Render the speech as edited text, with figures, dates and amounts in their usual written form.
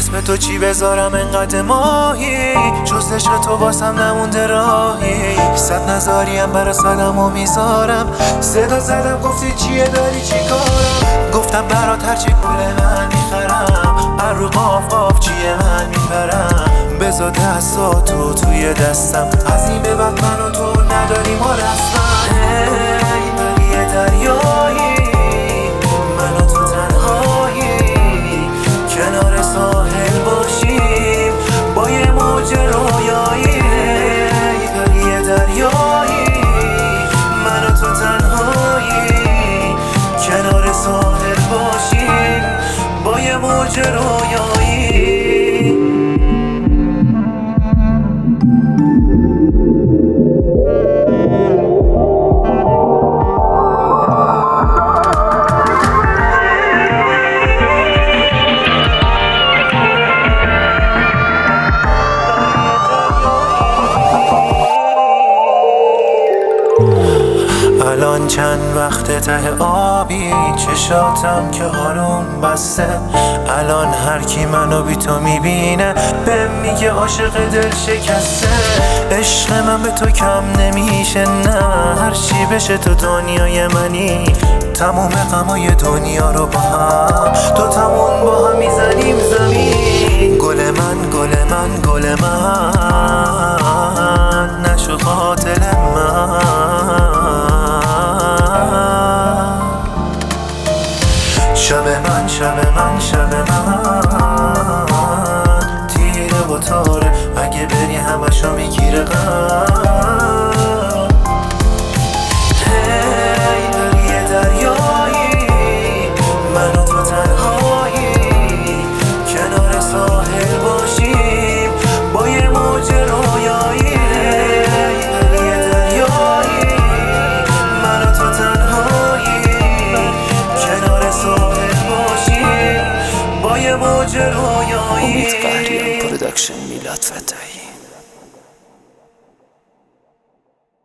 اسم تو چی بذارم انقدر ماهی، جز عشق تو واسم نمونده راهی. صد نظاریم برا صدمو میذارم، صدا زدم گفتی چیه داری چی کارم. گفتم برات هرچی گل من میخرم، رو قاف چیه من میبرم. بذار دستاتو توی دستم، از این به بعد من و تو نداریم ما رسمن. ای بریه دریایی، من و تو تنهایی، کنار ساحل باشیم با یه موج رویایی. ای بریه دریایی، من و تو تنهایی، کنار ساحل باشیم با یه موج رویایی. الان چند وقت ته آبی، چشاتم که آروم بسته. الان هر کی منو بی تو میبینه بهم میگه عاشق دل شکسته. عشق من به تو کم نمیشه نه، هر چی بشه تو دنیای منی. تموم غمای دنیا رو با هم دوتامون با هم میزنیم زمین. گل من گل من گل من، نشو قاتل من. شب من شب من شب من، تیره و تاره، اگه بری همشو میگیره غم. هی بریه دریایی، من و تو تنهایی، کنار ساحل باشیم با یه موج رویایی. هی بریه دریایی، من و تو تنهایی، کنار ساحل با یه موج رویایی. امید فهریان پروداکشن، میلاد فتحی.